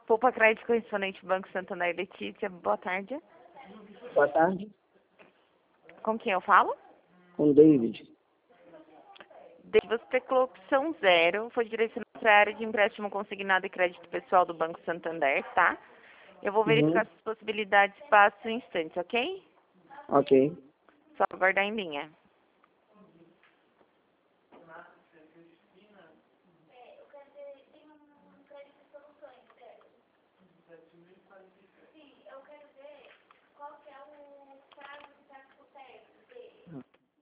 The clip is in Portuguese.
Poupa Crédito Correspondente Banco Santander, Letícia, boa tarde. Boa tarde. Com quem eu falo? Com David. Você teclou opção 0, foi direcionado para a área de empréstimo consignado e crédito pessoal do Banco Santander, tá? Eu vou verificar as possibilidades, passo em instantes, ok? Ok. Só aguardar em linha.